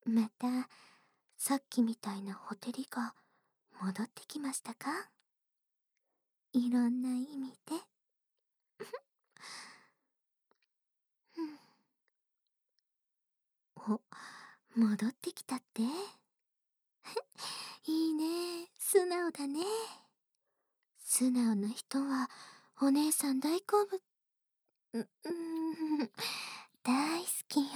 また、さっきみたいなほてりが戻ってきましたか？いろんな意味で。うん。お、戻ってきたって？いいね。素直だね。素直な人は、お姉さん大好物。大好きよ。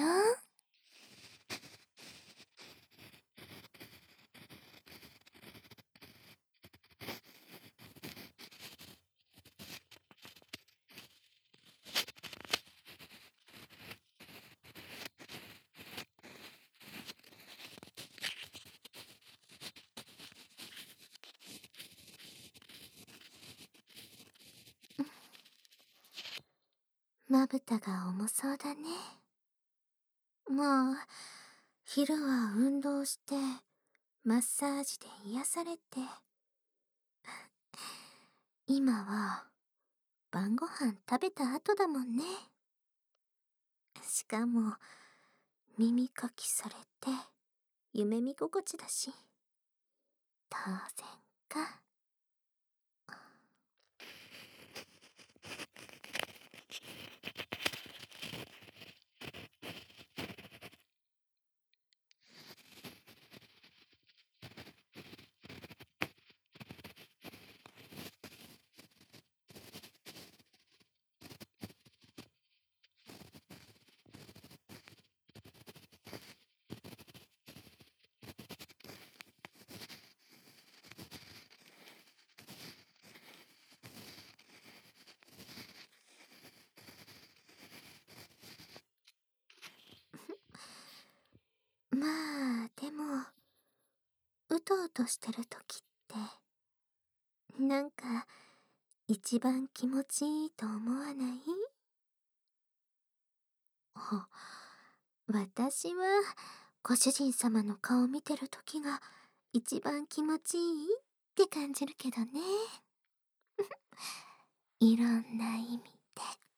まぶたが重そうだね。もう、昼は運動して、マッサージで癒されて、今は晩ご飯食べた後だもんね。しかも、耳かきされて、夢見心地だし、当然か。まあ、でも、うとうとしてる時って、なんか、一番気持ちいいと思わない？あ、私は、ご主人様の顔見てる時が一番気持ちいいって感じるけどね。いろんな意味で。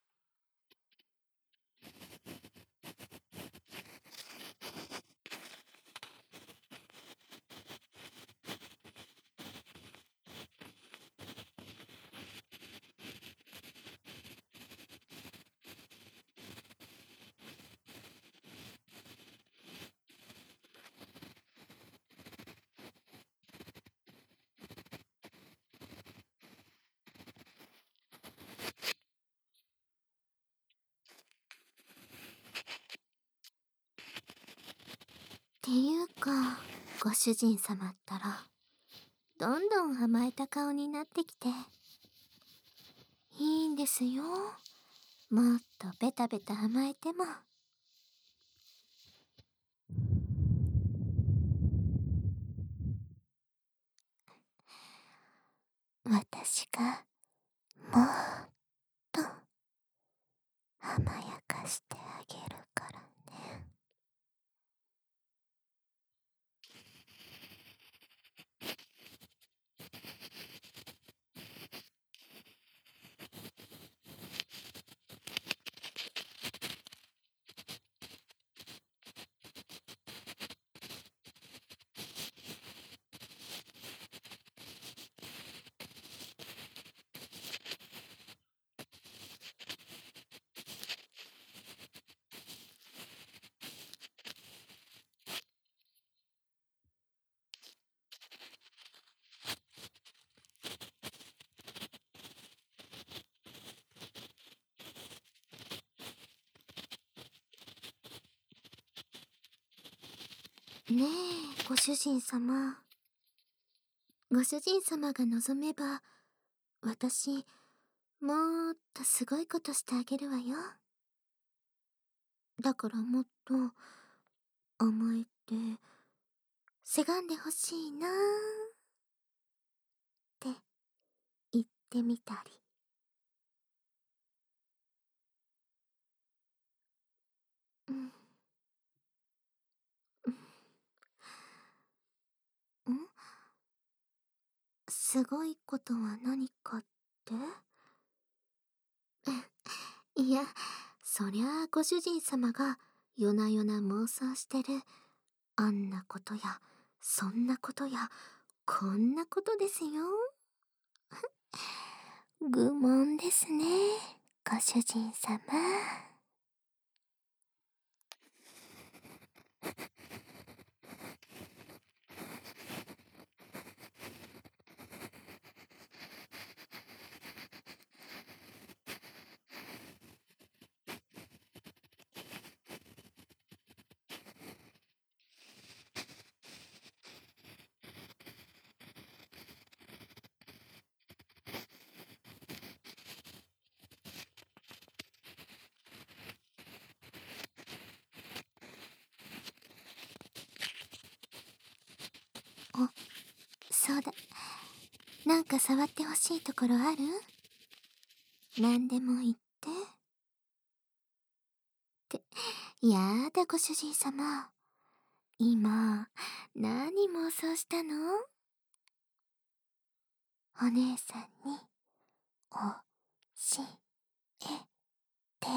っていうか、ご主人様ったら、どんどん甘えた顔になってきて。いいんですよ。もっとベタベタ甘えても。私が、もっと甘やかしてあげるからね。ねえ、ご主人様。ご主人様が望めば、私、もっとすごいことしてあげるわよ。だからもっと、甘えて、せがんでほしいなーって言ってみたり。うん、うん、すごいことは何かって？いや、そりゃあご主人様が夜な夜な妄想してるあんなことや、そんなことや、こんなことですよ。愚問ですね、ご主人様。あ、そうだ。なんか触ってほしいところある？何でも言って。やだ、ご主人様。今、何妄想したの？お姉さんに、教えて。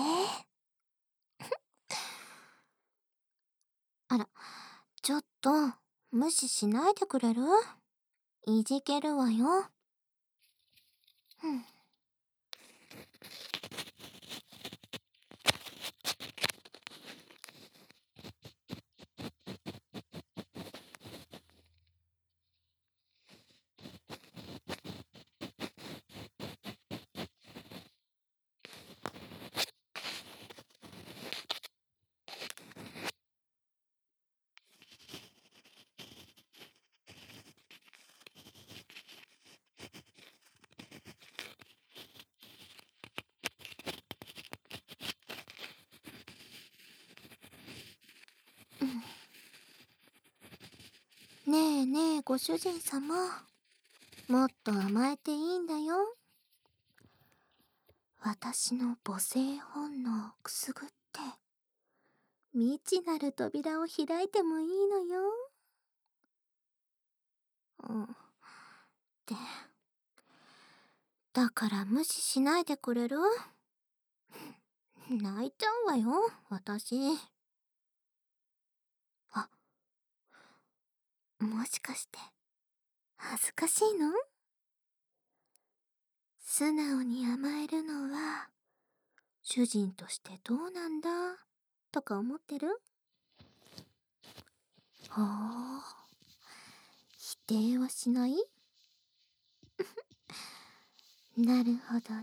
あら、ちょっと、無視しないでくれる？いじけるわよ。うん。ねえねえ、ご主人様。もっと甘えていいんだよ。私の母性本能をくすぐって、未知なる扉を開いてもいいのよ。うん。で、だから無視しないでくれる？泣いちゃうわよ、私。あ、もしかして、恥ずかしいの？素直に甘えるのは、主人としてどうなんだ、とか思ってる？ほう、否定はしない？なるほどね。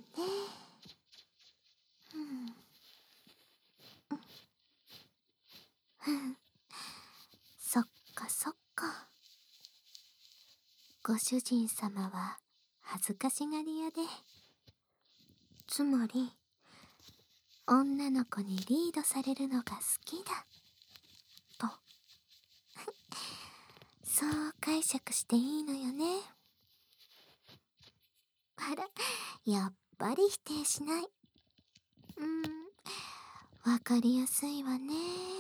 うん。そっかそっか。ご主人様は恥ずかしがり屋で、つまり、女の子にリードされるのが好きだ、と。そう解釈していいのよね。あら、やっぱり否定しない。わかりやすいわね。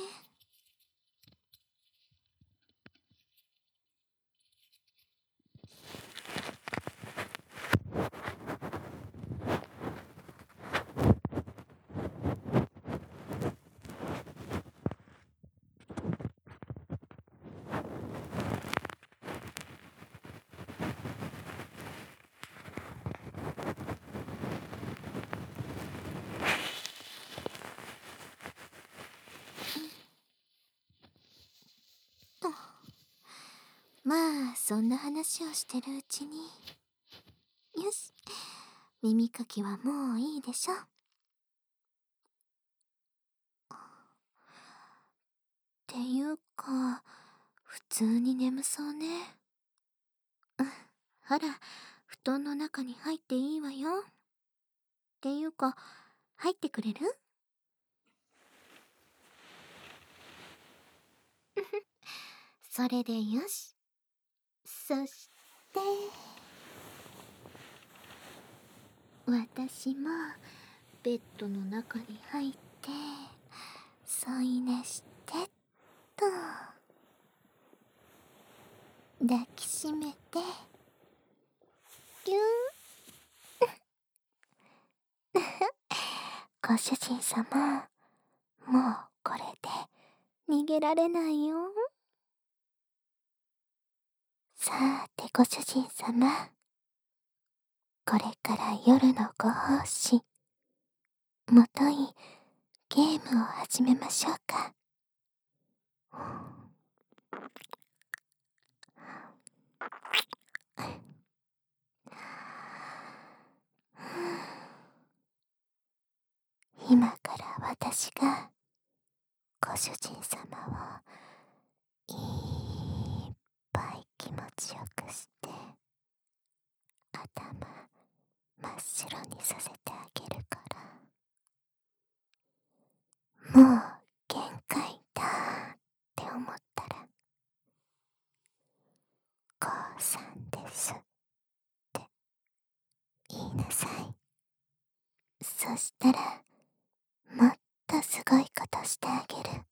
と、まあ、そんな話をしてるうちに。よし、耳かきはもういいでしょ。っていうか、普通に眠そうね。ほら、布団の中に入っていいわよ。っていうか、入ってくれる？それでよし。そして、私もベッドの中に入って、添い寝してっと、抱きしめて、ぎゅー。ご主人様、もうこれで逃げられないよ。 さーてご主人様、これから夜のご奉仕、もといゲームを始めましょうか。今から私がご主人様をいっぱい気持ちよくして頭真っ白にさせてあげるから、もう限界だって思ったら「降参です」って言いなさい。そしたらもっとすごいことしてあげる。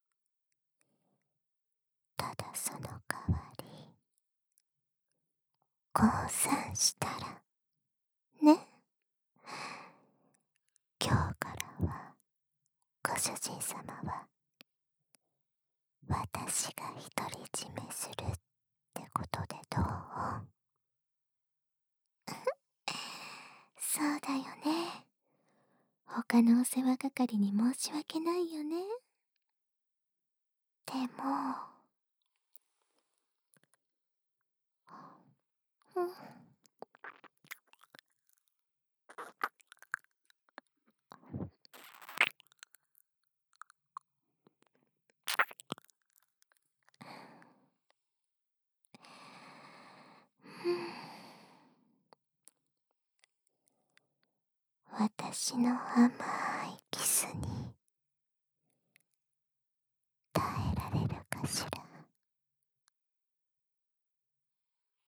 ただその代わり降参したらね。今日からはご主人様は私が独り占めするってことでどう？そうだよね。他のお世話係に申し訳ないよね。でも、うん、私の甘いキスに